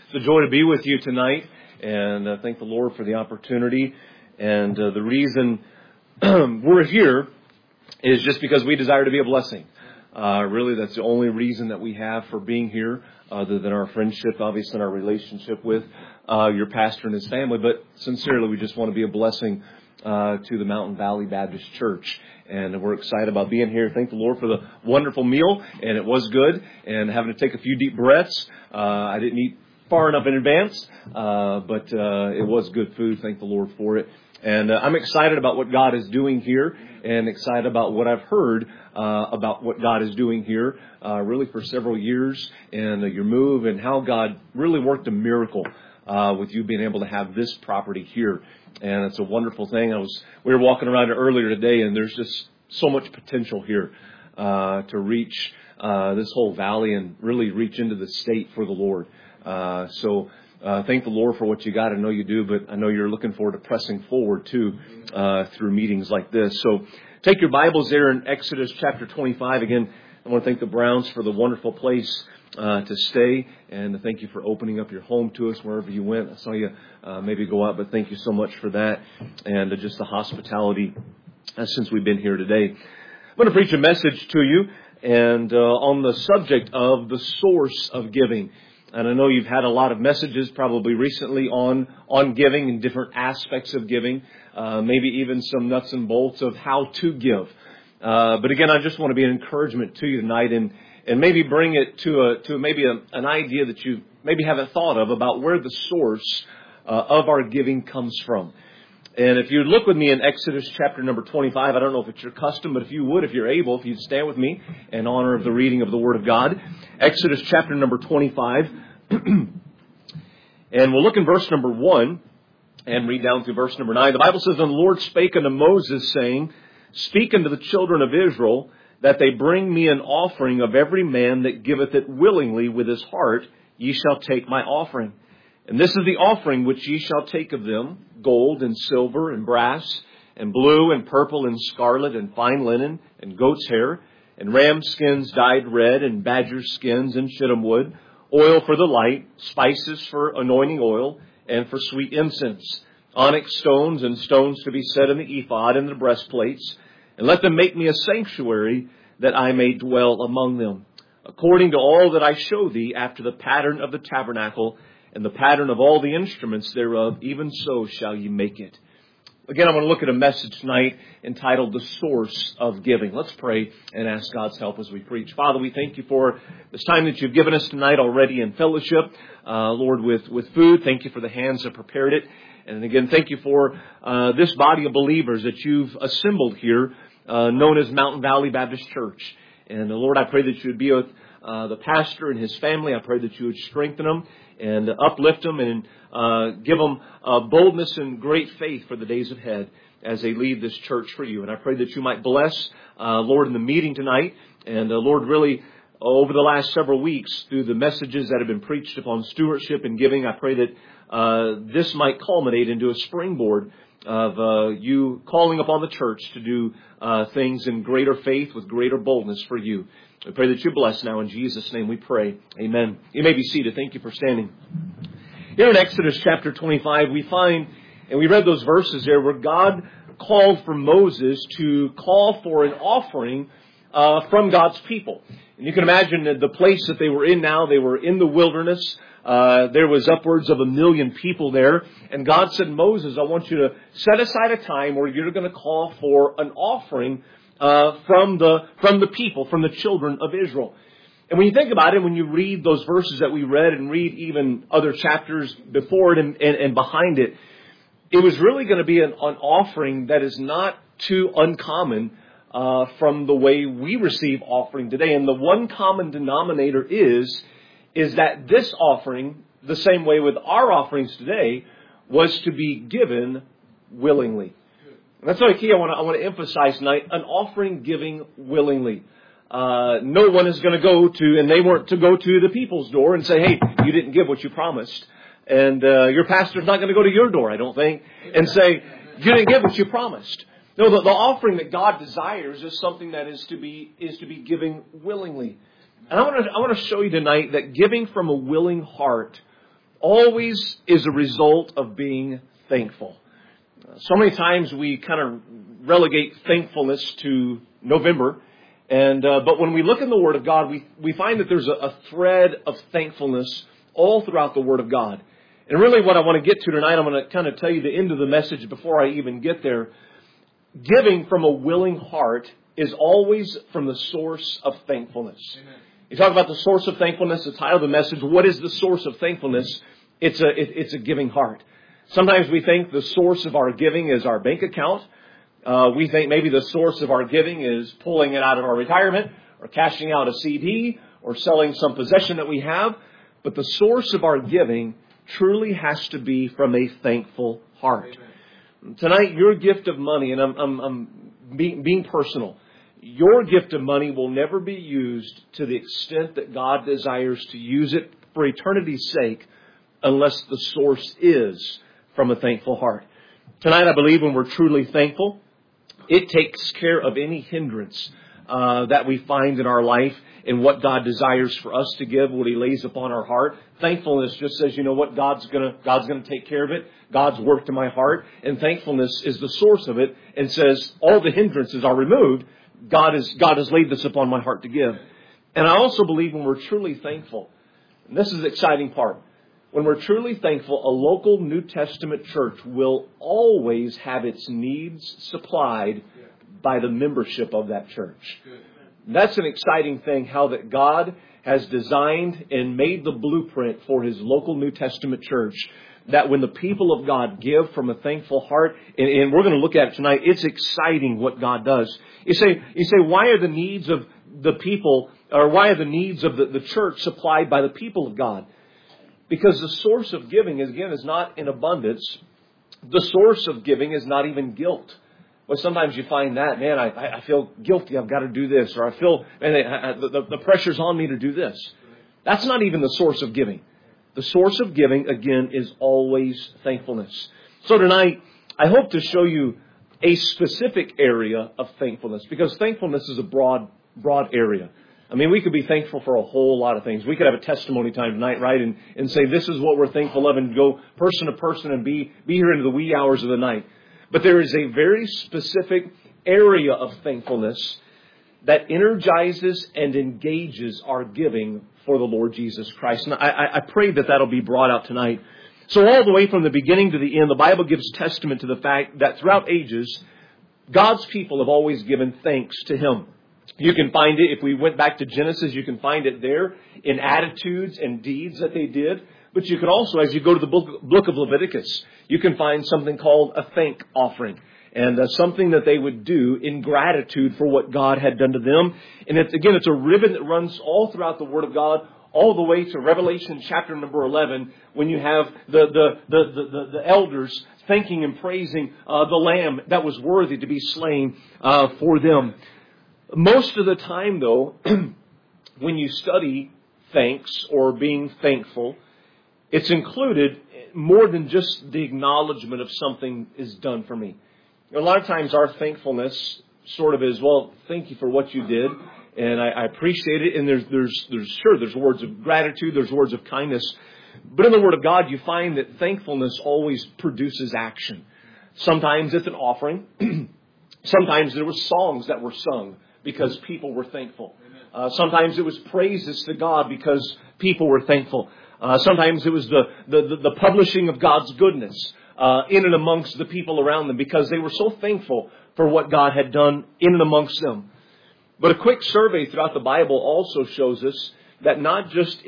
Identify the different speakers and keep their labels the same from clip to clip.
Speaker 1: It's a joy to be with you tonight, and thank the Lord for the opportunity. And the reason we're here is just because we desire to be a blessing. Really, that's the only reason that we have for being here, other than our friendship, obviously, and our relationship with your pastor and his family. But sincerely, we just want to be a blessing to the Mountain Valley Baptist Church. And we're excited about being here. Thank the Lord for the wonderful meal, and it was good. And having to take a few deep breaths. I didn't eat far enough in advance, but it was good food. Thank the Lord for it. And I'm excited about what God is doing here, and excited about what I've heard about what God is doing here, really for several years, and your move, and how God really worked a miracle with you being able to have this property here. And it's a wonderful thing. We were walking around it earlier today, and there's just so much potential here to reach this whole valley and really reach into the state for the Lord. So thank the Lord for what you got. I know you do, but I know you're looking forward to pressing forward too through meetings like this. So take your Bibles there in Exodus chapter 25. Again, I want to thank the Browns for the wonderful place to stay, and to thank you for opening up your home to us wherever you went. I saw you maybe go out, but thank you so much for that, and just the hospitality since we've been here today. I'm going to preach a message to you and on the subject of the source of giving. And I know you've had a lot of messages probably recently on giving and different aspects of giving, maybe even some nuts and bolts of how to give. But again, I just want to be an encouragement to you tonight, and maybe bring it to maybe an idea that you maybe haven't thought of about where the source of our giving comes from. And if you look with me in Exodus chapter number 25, I don't know if it's your custom, but if you would, if you're able, if you'd stand with me in honor of the reading of the Word of God. Exodus chapter number 25. And we'll look in verse number 1 and read down through verse number 9. The Bible says, "And the Lord spake unto Moses, saying, Speak unto the children of Israel, that they bring me an offering of every man that giveth it willingly with his heart, ye shall take my offering. And this is the offering which ye shall take of them, gold and silver and brass, and blue and purple and scarlet and fine linen and goat's hair, and ram skins dyed red, and badger skins and shittim wood, oil for the light, spices for anointing oil, and for sweet incense, onyx stones and stones to be set in the ephod and the breastplates, and let them make me a sanctuary that I may dwell among them, according to all that I show thee after the pattern of the tabernacle and the pattern of all the instruments thereof, even so shall ye make it." Again, I want to look at a message tonight entitled The Source of Giving. Let's pray and ask God's help as we preach. Father, we thank you for this time that you've given us tonight already in fellowship, Lord, with food. Thank you for the hands that prepared it. And again, thank you for this body of believers that you've assembled here, known as Mountain Valley Baptist Church. And Lord, I pray that you would be with the pastor and his family. I pray that you would strengthen them and uplift them and give them boldness and great faith for the days ahead as they lead this church for you. And I pray that you might bless, Lord, in the meeting tonight. And Lord, really, over the last several weeks, through the messages that have been preached upon stewardship and giving, I pray that this might culminate into a springboard of you calling upon the church to do things in greater faith with greater boldness for you. We pray that you bless now. In Jesus' name we pray. Amen. You may be seated. Thank you for standing. Here in Exodus chapter 25, we find, and we read those verses there, where God called for Moses to call for an offering from God's people. And you can imagine the place that they were in now. They were in the wilderness. There was upwards of 1 million people there. And God said, Moses, I want you to set aside a time where you're going to call for an offering from the people, from the children of Israel. And when you think about it, when you read those verses that we read and read even other chapters before it and behind it, it was really going to be an offering that is not too uncommon from the way we receive offering today. And the one common denominator is that this offering, the same way with our offerings today, was to be given willingly. And that's the key I want to emphasize tonight, an offering giving willingly. No one is going to go to, and they weren't to go to the people's door and say, hey, you didn't give what you promised. And your pastor's not going to go to your door, I don't think, and say, you didn't give what you promised. No, the offering that God desires is something that is to be giving willingly. And I want to show you tonight that giving from a willing heart always is a result of being thankful. So many times we kind of relegate thankfulness to November. But when we look in the Word of God, we find that there's a thread of thankfulness all throughout the Word of God. And really what I want to get to tonight, I'm going to kind of tell you the end of the message before I even get there. Giving from a willing heart is always from the source of thankfulness. Amen. You talk about the source of thankfulness, the title of the message, what is the source of thankfulness? It's a giving heart. Sometimes we think the source of our giving is our bank account. We think maybe the source of our giving is pulling it out of our retirement or cashing out a CD or selling some possession that we have. But the source of our giving truly has to be from a thankful heart. Amen. Tonight, your gift of money, and I'm being personal, your gift of money will never be used to the extent that God desires to use it for eternity's sake unless the source is from a thankful heart. Tonight, I believe when we're truly thankful, it takes care of any hindrance that we find in our life and what God desires for us to give, what He lays upon our heart. Thankfulness just says, you know what, God's gonna take care of it. God's worked in my heart, and thankfulness is the source of it, and says all the hindrances are removed. God has laid this upon my heart to give. And I also believe when we're truly thankful, and this is the exciting part, when we're truly thankful, a local New Testament church will always have its needs supplied by the membership of that church. That's an exciting thing, how that God has designed and made the blueprint for His local New Testament church, that when the people of God give from a thankful heart, and we're going to look at it tonight, it's exciting what God does. You say, why are the needs of the people, or why are the needs of the church supplied by the people of God? Because the source of giving, is not in abundance. The source of giving is not even guilt. Well, sometimes you find that, man, I feel guilty. I've got to do this. Or I feel, man, the pressure's on me to do this. That's not even the source of giving. The source of giving, again, is always thankfulness. So tonight, I hope to show you a specific area of thankfulness. Because thankfulness is a broad area. I mean, we could be thankful for a whole lot of things. We could have a testimony time tonight, right? And say, this is what we're thankful of, and go person to person and be here into the wee hours of the night. But there is a very specific area of thankfulness that energizes and engages our giving for the Lord Jesus Christ. And I pray that that'll be brought out tonight. So all the way from the beginning to the end, the Bible gives testament to the fact that throughout ages, God's people have always given thanks to Him. You can find it, if we went back to Genesis, you can find it there in attitudes and deeds that they did. But you can also, as you go to the book of Leviticus, you can find something called a thank offering. And something that they would do in gratitude for what God had done to them. And it's a ribbon that runs all throughout the Word of God, all the way to Revelation chapter number 11, when you have the elders thanking and praising the Lamb that was worthy to be slain for them. Most of the time, though, when you study thanks or being thankful, it's included more than just the acknowledgement of something is done for me. A lot of times our thankfulness sort of is, well, thank you for what you did, and I appreciate it. And there's words of gratitude, there's words of kindness. But in the Word of God, you find that thankfulness always produces action. Sometimes it's an offering. Sometimes there were songs that were sung because people were thankful. Sometimes it was praises to God because people were thankful. Sometimes it was the publishing of God's goodness in and amongst the people around them because they were so thankful for what God had done in and amongst them. But a quick survey throughout the Bible also shows us that not just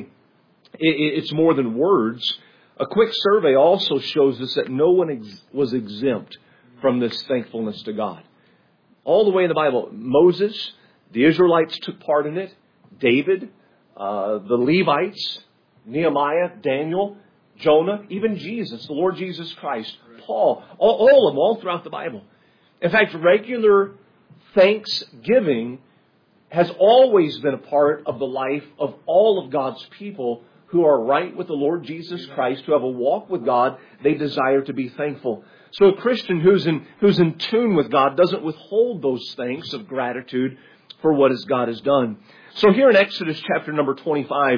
Speaker 1: it's more than words. A quick survey also shows us that no one was exempt from this thankfulness to God. All the way in the Bible, Moses, the Israelites took part in it, David, the Levites, Nehemiah, Daniel, Jonah, even Jesus, the Lord Jesus Christ, Paul, all of them, all throughout the Bible. In fact, regular thanksgiving has always been a part of the life of all of God's people who are right with the Lord Jesus Christ, who have a walk with God. They desire to be thankful. So a Christian who's in tune with God doesn't withhold those thanks of gratitude for what God has done. So here in Exodus chapter number 25,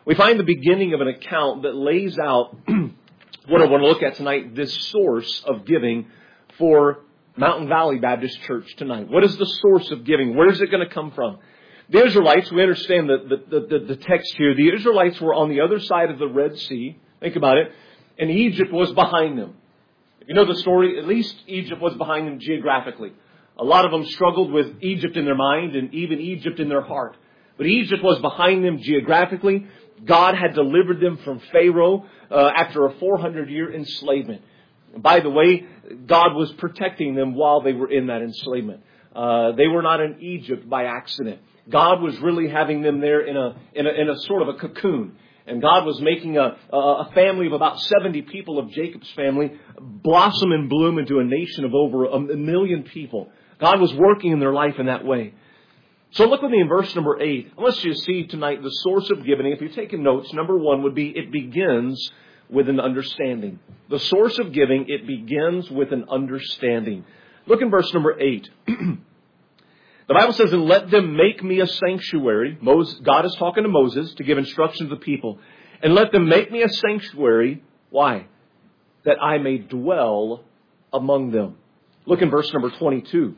Speaker 1: we find the beginning of an account that lays out what I want to look at tonight, this source of giving for Mountain Valley Baptist Church tonight. What is the source of giving? Where is it going to come from? The Israelites, we understand the text here. The Israelites were on the other side of the Red Sea. Think about it. And Egypt was behind them. If you know the story, at least Egypt was behind them geographically. A lot of them struggled with Egypt in their mind and even Egypt in their heart. But Egypt was behind them geographically. God had delivered them from Pharaoh after a 400-year enslavement. By the way, God was protecting them while they were in that enslavement. They were not in Egypt by accident. God was really having them there in a sort of a cocoon. And God was making a family of about 70 people of Jacob's family blossom and bloom into a nation of over a million people. God was working in their life in that way. So look with me in verse number 8. I want you to see tonight the source of giving. If you're taking notes, number one would be it begins with an understanding. The source of giving, it begins with an understanding. Look in verse number 8. The Bible says, and let them make me a sanctuary. God is talking to Moses to give instruction to the people. And let them make me a sanctuary. Why? That I may dwell among them. Look in verse number 22.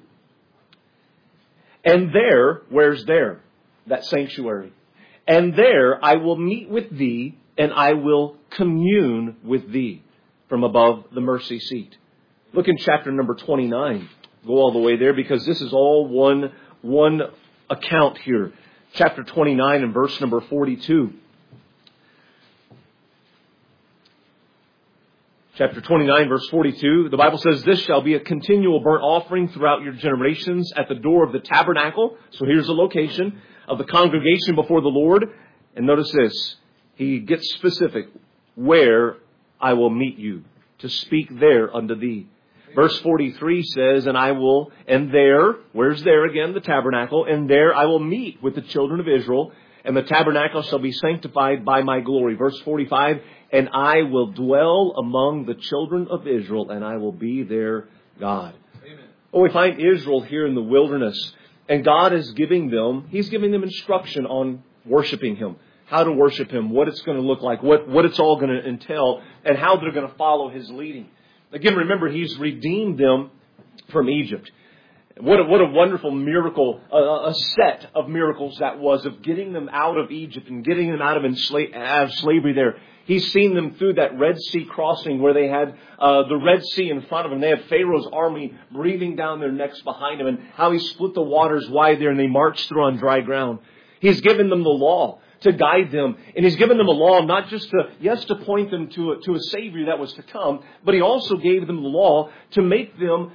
Speaker 1: And there, where's there? That sanctuary. And there I will meet with thee, and I will commune with thee from above the mercy seat. Look in chapter number 29. Go all the way there because this is all one account here. Chapter 29 and verse number 42. Chapter 29, verse 42, the Bible says, this shall be a continual burnt offering throughout your generations at the door of the tabernacle. So here's the location of the congregation before the Lord. And notice this, he gets specific, where I will meet you, to speak there unto thee. Verse 43 says, and there, where's there again? The tabernacle. And there I will meet with the children of Israel, and the tabernacle shall be sanctified by my glory. Verse 45, and I will dwell among the children of Israel, and I will be their God. Amen. Oh, we find Israel here in the wilderness, and God is giving them instruction on worshiping Him, how to worship Him, what it's going to look like, what it's all going to entail, and how they're going to follow His leading. Again, remember, He's redeemed them from Egypt. What a wonderful miracle, a set of miracles that was of getting them out of Egypt and getting them out of slavery there. He's seen them through that Red Sea crossing where they had the Red Sea in front of them. They had Pharaoh's army breathing down their necks behind them, and how He split the waters wide there and they marched through on dry ground. He's given them the law to guide them. And He's given them a law not just to point them to a Savior that was to come, but He also gave them the law to make them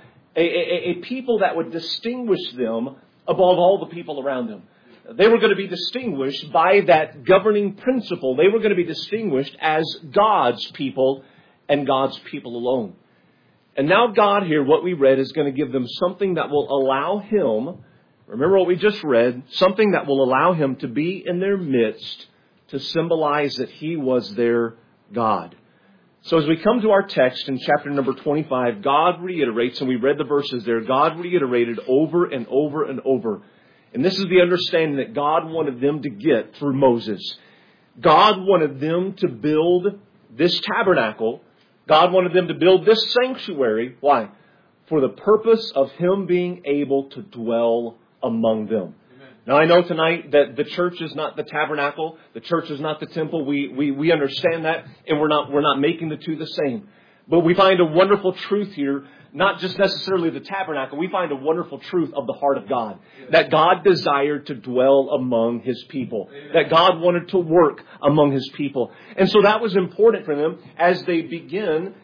Speaker 1: a people that would distinguish them above all the people around them. They were going to be distinguished by that governing principle. They were going to be distinguished as God's people and God's people alone. And now God here, what we read, is going to give them something that will allow Him, remember what we just read, something that will allow Him to be in their midst to symbolize that He was their God. So as we come to our text in chapter number 25, God reiterates, and we read the verses there, God reiterated over and over and over. And this is the understanding that God wanted them to get through Moses. God wanted them to build this tabernacle. God wanted them to build this sanctuary. Why? For the purpose of Him being able to dwell among them. Now, I know tonight that the church is not the tabernacle. The church is not the temple. We understand that, and we're not making the two the same. But we find a wonderful truth here, not just necessarily the tabernacle. We find a wonderful truth of the heart of God, that God desired to dwell among His people, that God wanted to work among His people. And so that was important for them as they begin,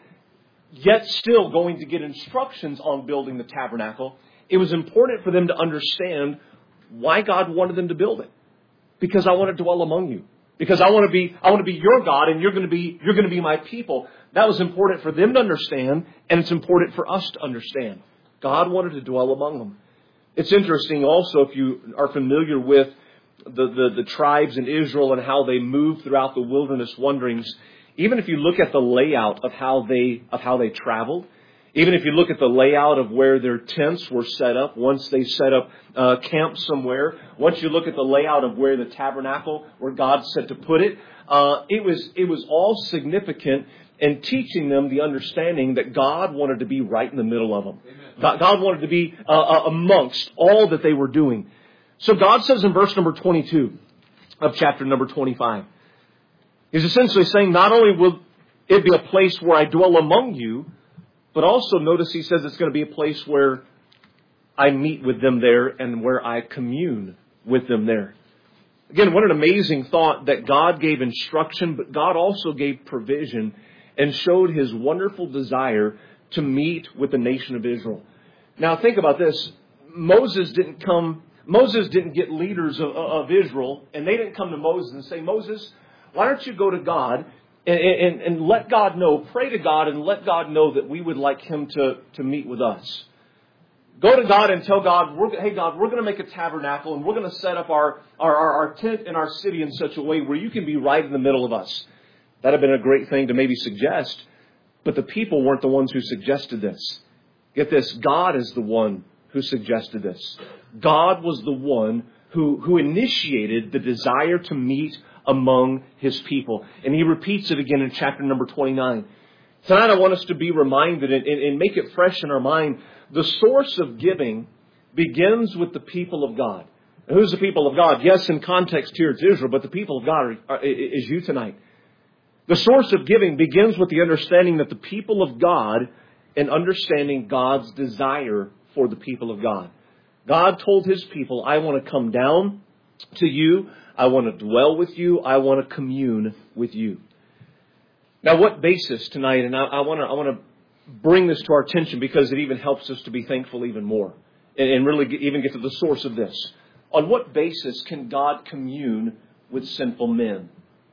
Speaker 1: yet still going to get instructions on building the tabernacle. It was important for them to understand why God wanted them to build it. Because I want to dwell among you. Because I want to be your God, and you're going to be my people. That was important for them to understand, and it's important for us to understand. God wanted to dwell among them. It's interesting also, if you are familiar with the tribes in Israel and how they moved throughout the wilderness wanderings, even if you look at the layout of how they traveled, Even if you look at the layout of where their tents were set up, once they set up camp somewhere, once you look at the layout of where the tabernacle, where God said to put it, it was all significant in teaching them the understanding that God wanted to be right in the middle of them. God wanted to be amongst all that they were doing. So God says in verse number 22 of chapter number 25, He's essentially saying not only will it be a place where I dwell among you, but also notice He says it's going to be a place where I meet with them there and where I commune with them there. Again, what an amazing thought that God gave instruction, but God also gave provision and showed His wonderful desire to meet with the nation of Israel. Now think about this. Moses didn't get leaders of Israel, and they didn't come to Moses and say, Moses, why don't you go to God and let God know, pray to God and let God know that we would like Him to meet with us. Go to God and tell God, hey God, we're going to make a tabernacle and we're going to set up our tent in our city in such a way where you can be right in the middle of us. That would have been a great thing to maybe suggest, but the people weren't the ones who suggested this. Get this, God is the one who suggested this. God was the one who initiated the desire to meet among His people. And He repeats it again in chapter number 29. Tonight I want us to be reminded and make it fresh in our mind. The source of giving begins with the people of God. And who's the people of God? Yes, in context here it's Israel, but the people of God is you tonight. The source of giving begins with the understanding that the people of God and understanding God's desire for the people of God. God told His people, I want to come down to you. I want to dwell with you. I want to commune with you. Now, what basis tonight, and I want to bring this to our attention because it even helps us to be thankful even more and really even get to the source of this. On what basis can God commune with sinful men?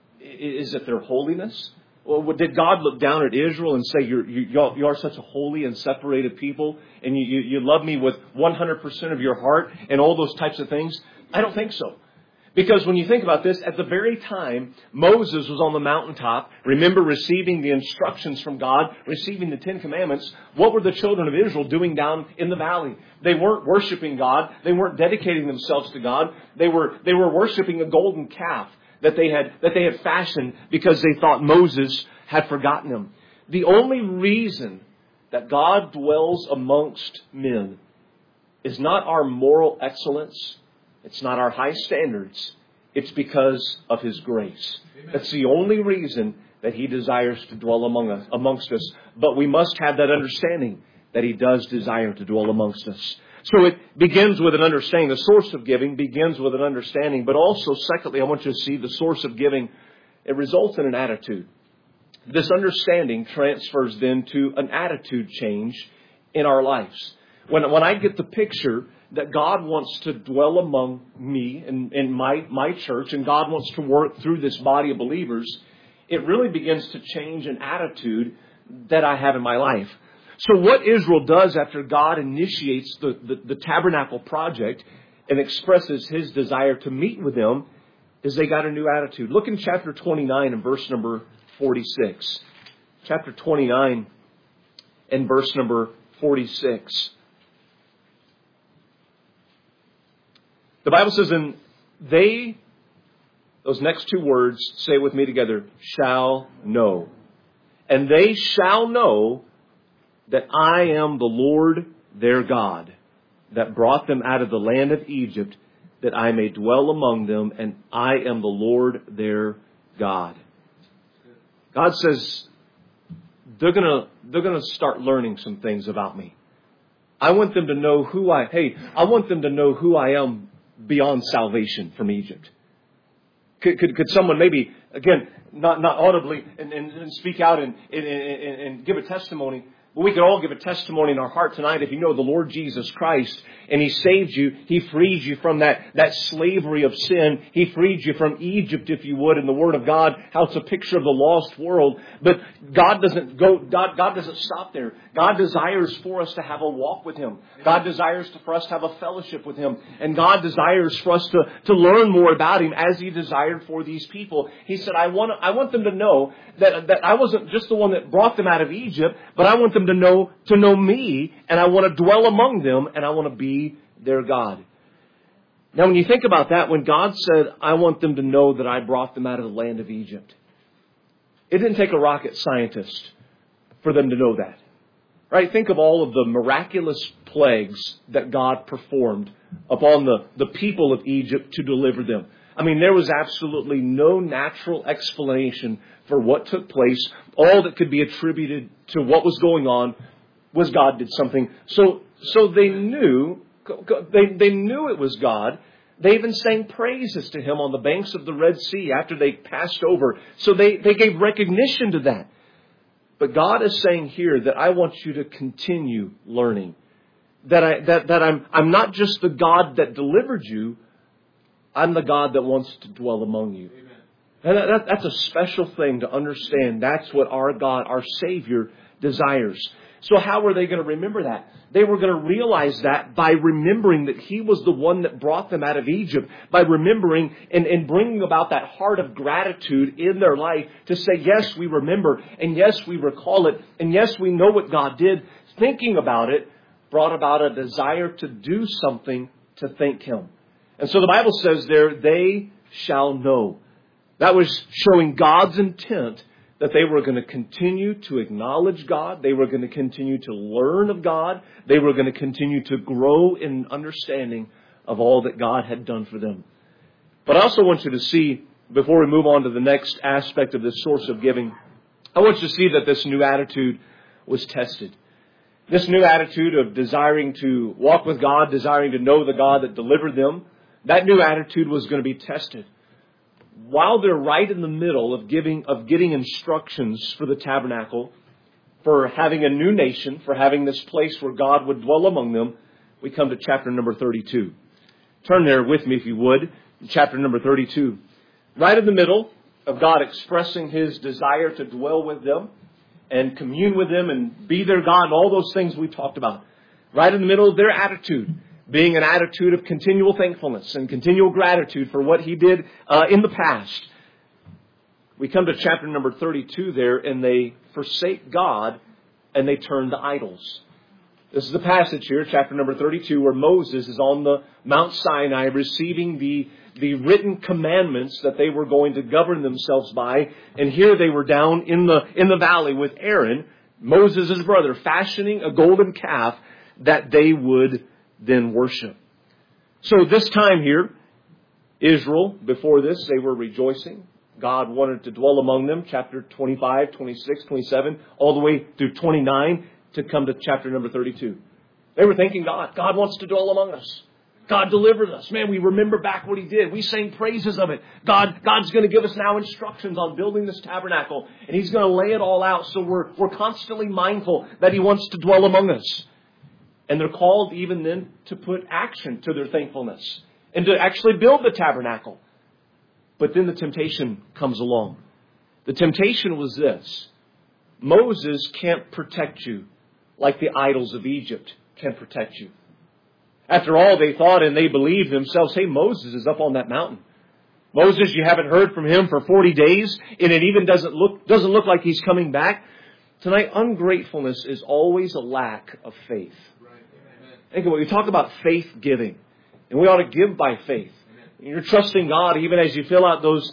Speaker 1: Is it their holiness? Or did God look down at Israel and say, you are such a holy and separated people and you love me with 100% of your heart and all those types of things? I don't think so. Because when you think about this, at the very time Moses was on the mountaintop, remember receiving the instructions from God, receiving the 10 Commandments, what were the children of Israel doing down in the valley? They weren't worshiping God. They weren't dedicating themselves to God. They were worshiping a golden calf that they had fashioned because they thought Moses had forgotten them. The only reason that God dwells amongst men is not our moral excellence. It's not our high standards. It's because of His grace. Amen. That's the only reason that He desires to dwell amongst us. But we must have that understanding that He does desire to dwell amongst us. So it begins with an understanding. The source of giving begins with an understanding. But also, secondly, I want you to see the source of giving. It results in an attitude. This understanding transfers then to an attitude change in our lives. When I get the picture that God wants to dwell among me and my church, and God wants to work through this body of believers, it really begins to change an attitude that I have in my life. So what Israel does after God initiates the tabernacle project and expresses His desire to meet with them is they got a new attitude. Look in chapter 29 and verse number 46. Chapter 29 and verse number 46. The Bible says, and they, those next two words, say it with me together, shall know. And they shall know that I am the Lord their God, that brought them out of the land of Egypt, that I may dwell among them, and I am the Lord their God. God says they're gonna start learning some things about me. I want them to know I want them to know who I am beyond salvation from Egypt. Could someone maybe, again, not audibly and speak out and give a testimony, but we could all give a testimony in our heart tonight if you know the Lord Jesus Christ and He saved you. He freed you from that slavery of sin. He freed you from Egypt, if you would, in the Word of God, how it's a picture of the lost world. But God doesn't stop there. God desires for us to have a walk with Him. God desires for us to have a fellowship with Him. And God desires for us to learn more about Him as He desired for these people. He said, I want them to know that I wasn't just the one that brought them out of Egypt, but I want them them to know me, and I want to dwell among them, and I want to be their God. Now, when you think about that, when God said, I want them to know that I brought them out of the land of Egypt, it didn't take a rocket scientist for them to know that. Right? Think of all of the miraculous plagues that God performed upon the people of Egypt to deliver them. I mean, there was absolutely no natural explanation for what took place. All that could be attributed to what was going on was God did something. So they knew it was God. They even sang praises to Him on the banks of the Red Sea after they passed over. So they gave recognition to that. But God is saying here that I want you to continue learning. That I'm not just the God that delivered you. I'm the God that wants to dwell among you. Amen. And that's a special thing to understand. That's what our God, our Savior, desires. So how were they going to remember that? They were going to realize that by remembering that He was the one that brought them out of Egypt. By remembering and bringing about that heart of gratitude in their life to say, yes, we remember. And yes, we recall it. And yes, we know what God did. Thinking about it brought about a desire to do something to thank Him. And so the Bible says there, they shall know. That was showing God's intent that they were going to continue to acknowledge God. They were going to continue to learn of God. They were going to continue to grow in understanding of all that God had done for them. But I also want you to see, before we move on to the next aspect of this source of giving, I want you to see that this new attitude was tested. This new attitude of desiring to walk with God, desiring to know the God that delivered them, that new attitude was going to be tested. While they're right in the middle of getting instructions for the tabernacle, for having a new nation, for having this place where God would dwell among them, we come to chapter number 32. Turn there with me if you would, chapter number 32. Right in the middle of God expressing His desire to dwell with them and commune with them and be their God and all those things we talked about. Right in the middle of their attitude, being an attitude of continual thankfulness and continual gratitude for what He did in the past. We come to chapter number 32 there, and they forsake God and they turn to idols. This is the passage here, chapter number 32, where Moses is on the Mount Sinai receiving the written commandments that they were going to govern themselves by. And here they were down in the valley with Aaron, Moses' brother, fashioning a golden calf that they would then worship. So this time here, Israel, before this, they were rejoicing. God wanted to dwell among them, chapter 25, 26, 27, all the way through 29 to come to chapter number 32. They were thanking God. God wants to dwell among us. God delivered us. Man, we remember back what He did. We sang praises of it. God's going to give us now instructions on building this tabernacle. And He's going to lay it all out. So we're constantly mindful that He wants to dwell among us. And they're called even then to put action to their thankfulness and to actually build the tabernacle. But then the temptation comes along. The temptation was this. Moses can't protect you like the idols of Egypt can protect you. After all, they thought and they believed themselves, hey, Moses is up on that mountain. Moses, you haven't heard from him for 40 days, and it even doesn't look like he's coming back. Tonight, ungratefulness is always a lack of faith. Think about it. We talk about faith giving, and we ought to give by faith. You're trusting God even as you fill out those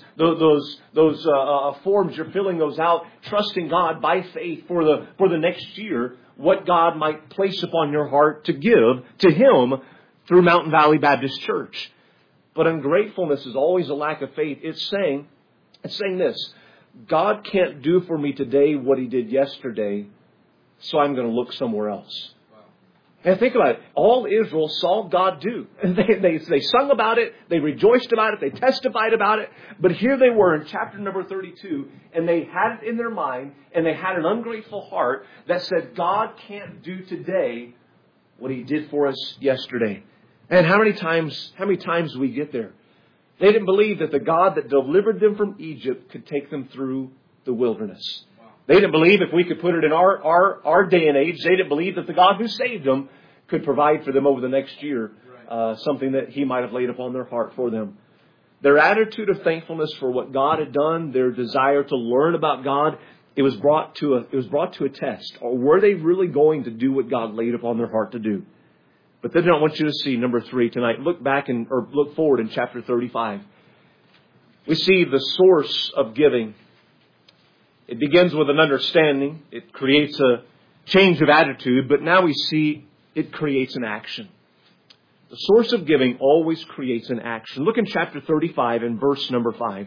Speaker 1: forms. You're filling those out, trusting God by faith for the next year. What God might place upon your heart to give to Him through Mountain Valley Baptist Church. But ungratefulness is always a lack of faith. It's saying this: God can't do for me today what He did yesterday, so I'm going to look somewhere else. And think about it. All Israel saw God do. And they sung about it. They rejoiced about it. They testified about it. But here they were in chapter number 32. And they had it in their mind. And they had an ungrateful heart that said, God can't do today what He did for us yesterday. And how many times we get there? They didn't believe that the God that delivered them from Egypt could take them through the wilderness. They didn't believe, if we could put it in our day and age, they didn't believe that the God who saved them could provide for them over the next year something that He might have laid upon their heart for them. Their attitude of thankfulness for what God had done, their desire to learn about God, it was brought to a test. Or were they really going to do what God laid upon their heart to do? But then I want you to see number 3 tonight. Look forward in chapter 35. We see the source of giving. It begins with an understanding. It creates a change of attitude. But now we see it creates an action. The source of giving always creates an action. Look in chapter 35 and verse number 5.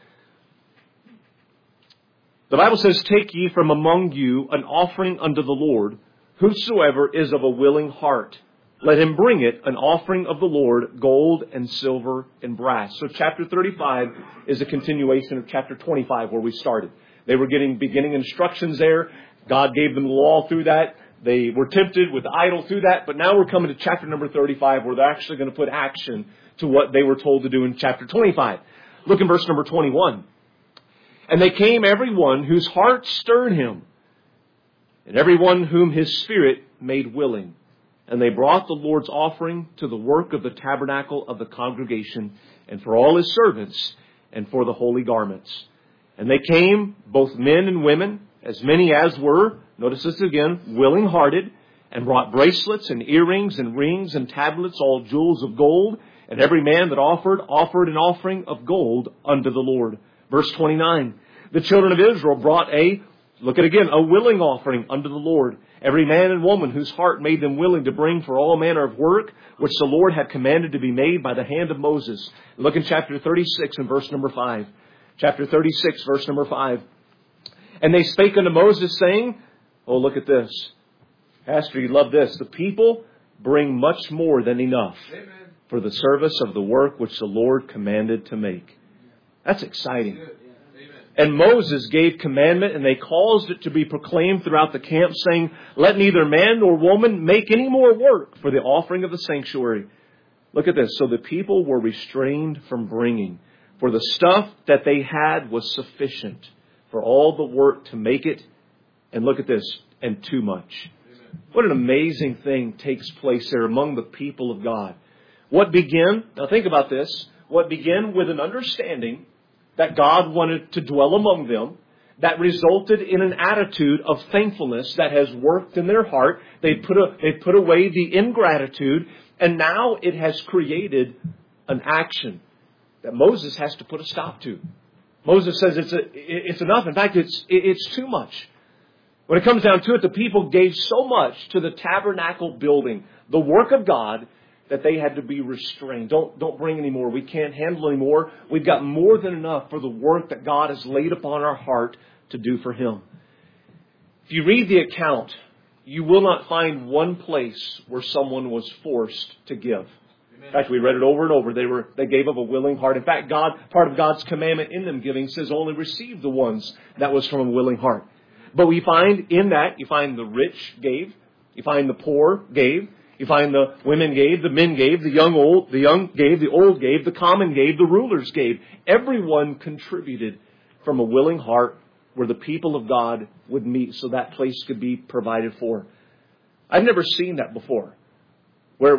Speaker 1: The Bible says, "Take ye from among you an offering unto the Lord, whosoever is of a willing heart. Let him bring it, an offering of the Lord, gold and silver and brass." So chapter 35 is a continuation of chapter 25 where we started. They were getting beginning instructions there. God gave them the law through that. They were tempted with the idol through that. But now we're coming to chapter number 35 where they're actually going to put action to what they were told to do in chapter 25. Look in verse number 21. "And they came every one whose heart stirred him, and every one whom his spirit made willing. And they brought the Lord's offering to the work of the tabernacle of the congregation, and for all his servants, and for the holy garments. And they came, both men and women, as many as were," notice this again, "willing-hearted, and brought bracelets and earrings and rings and tablets, all jewels of gold. And every man that offered an offering of gold unto the Lord." Verse 29, "The children of Israel brought a willing offering unto the Lord. Every man and woman whose heart made them willing to bring for all manner of work, which the Lord had commanded to be made by the hand of Moses." Look in chapter 36 and verse number 5. Chapter 36, verse number 5. "And they spake unto Moses, saying," oh, look at this. Pastor, you love this. "The people bring much more than enough for the service of the work which the Lord commanded to make." That's exciting. "And Moses gave commandment, and they caused it to be proclaimed throughout the camp, saying, Let neither man nor woman make any more work for the offering of the sanctuary." Look at this. "So the people were restrained from bringing, for the stuff that they had was sufficient for all the work to make it." And look at this, "and too much." Amen. What an amazing thing takes place there among the people of God. Now think about this, what began with an understanding that God wanted to dwell among them, that resulted in an attitude of thankfulness that has worked in their heart. They put away the ingratitude, and now it has created an action that Moses has to put a stop to. Moses says it's enough. In fact, it's too much. When it comes down to it, the people gave so much to the tabernacle building, the work of God, that they had to be restrained. Don't bring any more. We can't handle any more. We've got more than enough for the work that God has laid upon our heart to do for Him. If you read the account, you will not find one place where someone was forced to give. In fact, we read it over and over. They gave of a willing heart. In fact, part of God's commandment in them giving says only receive the ones that was from a willing heart. But we find in that, you find the rich gave, you find the poor gave, you find the women gave, the men gave, the young gave, the old gave, the common gave, the rulers gave. Everyone contributed from a willing heart where the people of God would meet so that place could be provided for. I've never seen that before. Where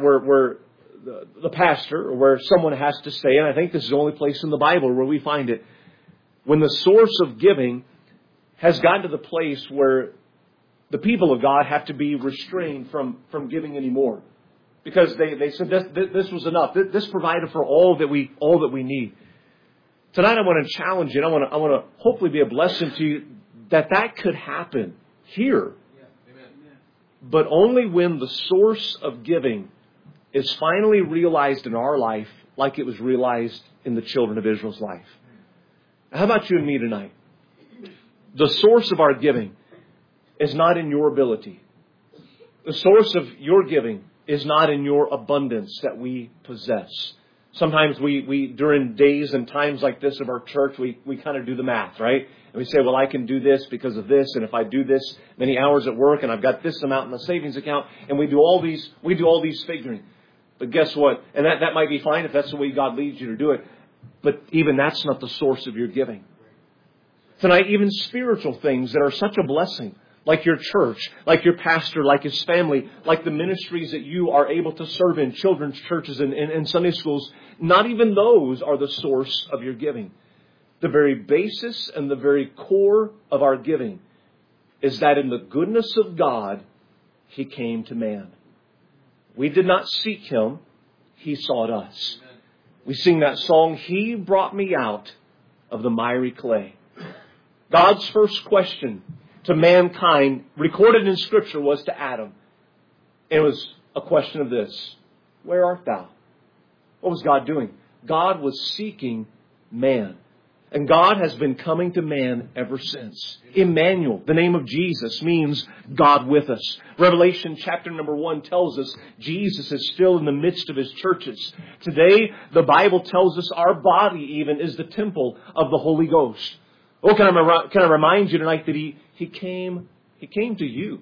Speaker 1: the pastor or where someone has to stay, and I think this is the only place in the Bible where we find it, when the source of giving has gotten to the place where the people of God have to be restrained from giving anymore. Because they said this was enough. This provided for all that we need. Tonight I want to challenge you, and I want to hopefully be a blessing to you that could happen here. Yeah. Amen. But only when the source of giving is finally realized in our life like it was realized in the children of Israel's life. How about you and me tonight? The source of our giving is not in your ability. The source of your giving is not in your abundance that we possess. Sometimes we during days and times like this of our church, we kind of do the math, right? And we say, well, I can do this because of this. And if I do this many hours at work and I've got this amount in the savings account, and we do all these figuring. But guess what? And that might be fine if that's the way God leads you to do it. But even that's not the source of your giving. Tonight, even spiritual things that are such a blessing, like your church, like your pastor, like his family, like the ministries that you are able to serve in, children's churches and Sunday schools, not even those are the source of your giving. the very basis and the very core of our giving is that in the goodness of God, He came to man. We did not seek Him. He sought us. We sing that song, He brought me out of the miry clay. God's first question to mankind, recorded in Scripture, was to Adam. It was a question of this: where art thou? What was God doing? God was seeking man. And God has been coming to man ever since. Emmanuel, the name of Jesus, means God with us. Revelation chapter number 1 tells us Jesus is still in the midst of His churches. Today, the Bible tells us our body even is the temple of the Holy Ghost. Oh, can I remind you tonight that He came to you.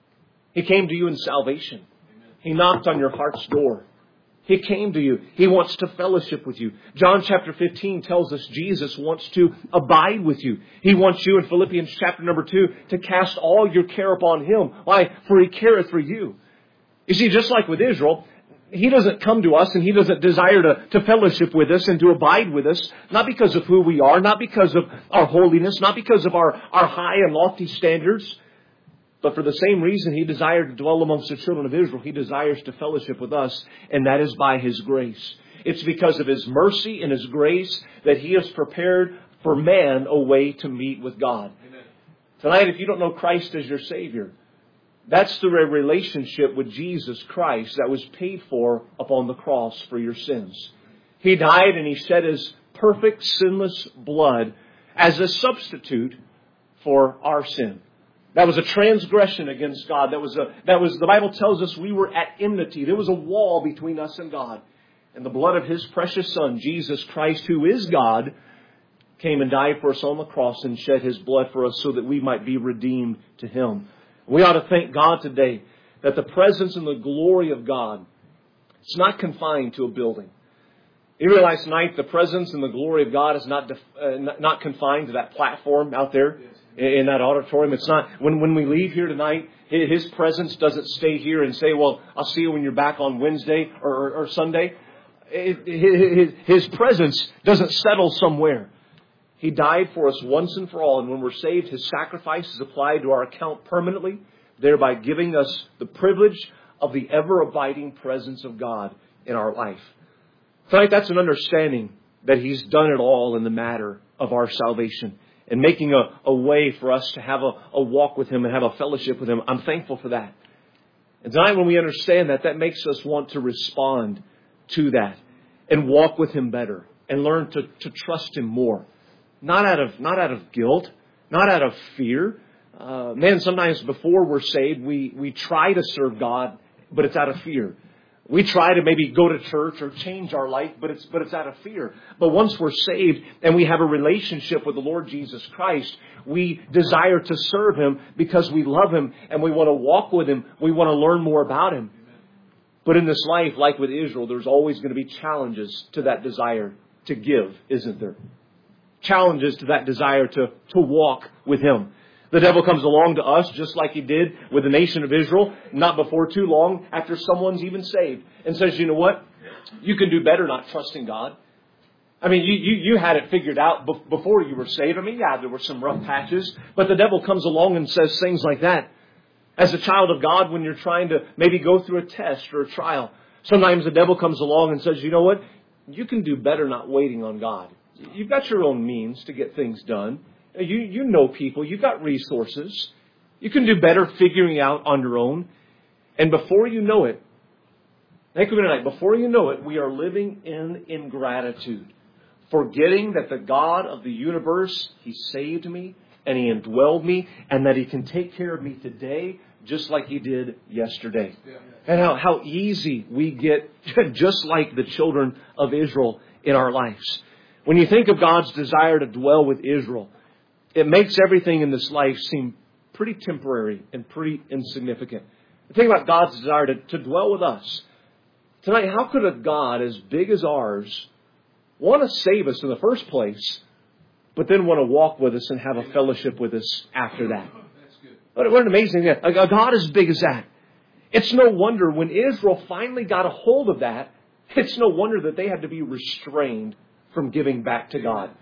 Speaker 1: He came to you in salvation. He knocked on your heart's door. He came to you. He wants to fellowship with you. John chapter 15 tells us Jesus wants to abide with you. He wants you in Philippians chapter number 2 to cast all your care upon Him. Why? For He careth for you. You see, just like with Israel, He doesn't come to us and He doesn't desire to fellowship with us and to abide with us, not because of who we are, not because of our holiness, not because of our high and lofty standards, but for the same reason He desired to dwell amongst the children of Israel. He desires to fellowship with us, and that is by His grace. It's because of His mercy and His grace that He has prepared for man a way to meet with God. Amen. Tonight, if you don't know Christ as your Savior, that's the relationship with Jesus Christ that was paid for upon the cross for your sins. He died and He shed His perfect, sinless blood as a substitute for our sin. That was a transgression against God. The Bible tells us we were at enmity. There was a wall between us and God. And the blood of His precious Son, Jesus Christ, who is God, came and died for us on the cross and shed His blood for us so that we might be redeemed to Him. We ought to thank God today that the presence and the glory of God, it's not confined to a building. You realize tonight the presence and the glory of God is not confined to that platform out there in that auditorium. It's not, when we leave here tonight, His presence doesn't stay here and say, well, I'll see you when you're back on Wednesday or Sunday. His presence doesn't settle somewhere. He died for us once and for all. And when we're saved, His sacrifice is applied to our account permanently, thereby giving us the privilege of the ever-abiding presence of God in our life. Tonight, that's an understanding that He's done it all in the matter of our salvation and making a way for us to have a walk with Him and have a fellowship with Him. I'm thankful for that. And tonight, when we understand that, that makes us want to respond to that and walk with Him better and learn to trust Him more. Not out of guilt, not out of fear. Sometimes before we're saved, we try to serve God, but it's out of fear. We try to maybe go to church or change our life, but it's out of fear. But once we're saved and we have a relationship with the Lord Jesus Christ, we desire to serve Him because we love Him and we want to walk with Him. We want to learn more about Him. But in this life, like with Israel, there's always going to be challenges to that desire to give, isn't there? Challenges to that desire to walk with Him. The devil comes along to us just like he did with the nation of Israel, not before too long after someone's even saved, and says, you know what? You can do better not trusting God. I mean, you had it figured out before you were saved. I mean, yeah, there were some rough patches, but the devil comes along and says things like that. As a child of God, when you're trying to maybe go through a test or a trial, sometimes the devil comes along and says, you know what? You can do better not waiting on God. You've got your own means to get things done. You know people. You've got resources. You can do better figuring out on your own. And before you know it, think of it tonight, before you know it, we are living in ingratitude. Forgetting that the God of the universe, He saved me and He indwelled me and that He can take care of me today just like He did yesterday. Yeah. And how easy we get, just like the children of Israel in our lives. When you think of God's desire to dwell with Israel, it makes everything in this life seem pretty temporary and pretty insignificant. Think about God's desire to dwell with us. Tonight, how could a God as big as ours want to save us in the first place, but then want to walk with us and have a fellowship with us after that? What an amazing thing. A God as big as that. It's no wonder when Israel finally got a hold of that, it's no wonder that they had to be restrained from giving back to God.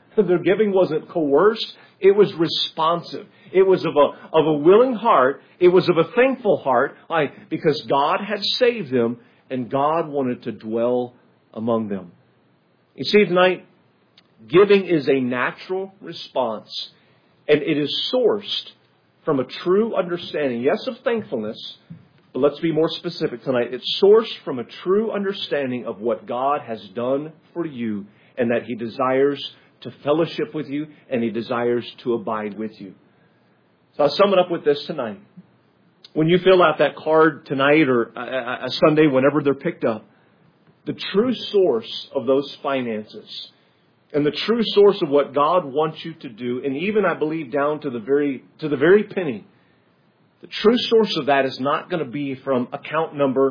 Speaker 1: Their giving wasn't coerced. It was responsive. It was of a willing heart. It was of a thankful heart. Why? Because God had saved them and God wanted to dwell among them. You see, tonight, giving is a natural response, and it is sourced from a true understanding, yes, of thankfulness, but let's be more specific tonight. It's sourced from a true understanding of what God has done for you and that He desires to fellowship with you and He desires to abide with you. So I'll sum it up with this tonight. When you fill out that card tonight or a Sunday, whenever they're picked up, the true source of those finances and the true source of what God wants you to do, and even I believe down to the very penny, the true source of that is not going to be from account number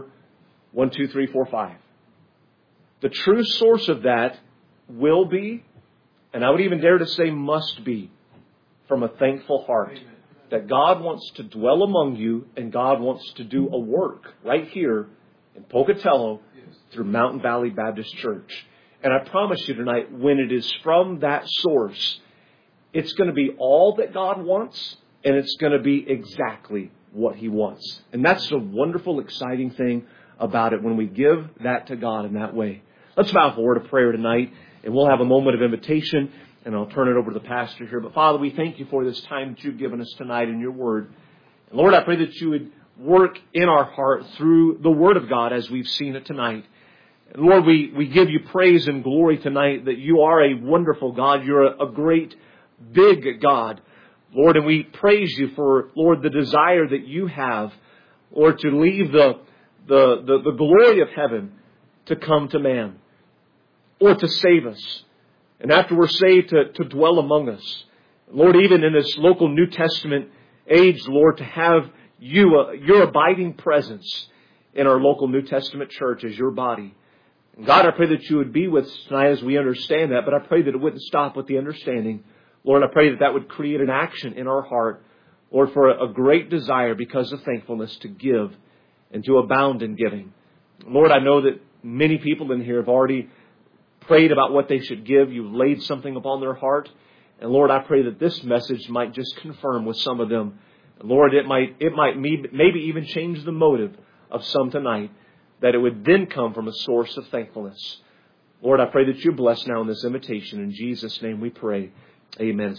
Speaker 1: 12345. The true source of that will be, and I would even dare to say must be, from a thankful heart. Amen. That God wants to dwell among you and God wants to do a work right here in Pocatello through Mountain Valley Baptist Church. And I promise you tonight, when it is from that source, it's going to be all that God wants and it's going to be exactly what He wants. And that's the wonderful, exciting thing about it when we give that to God in that way. Let's bow for a word of prayer tonight, and we'll have a moment of invitation, and I'll turn it over to the pastor here. But Father, we thank you for this time that you've given us tonight in your word. And Lord, I pray that you would work in our heart through the word of God as we've seen it tonight. And Lord, we give you praise and glory tonight that you are a wonderful God. You're a great, big God. Lord, and we praise you for, Lord, the desire that you have, Lord, to leave the glory of heaven to come to man, or to save us. And after we're saved, to dwell among us. Lord, even in this local New Testament age, Lord, to have you, your abiding presence in our local New Testament church as your body. And God, I pray that you would be with us tonight as we understand that, but I pray that it wouldn't stop with the understanding. Lord, I pray that that would create an action in our heart, Lord, for a great desire because of thankfulness to give and to abound in giving. Lord, I know that many people in here have already prayed about what they should give. You've laid something upon their heart. And Lord, I pray that this message might just confirm with some of them. And Lord, it might maybe even change the motive of some tonight, that it would then come from a source of thankfulness. Lord, I pray that you bless now in this invitation. In Jesus' name we pray. Amen.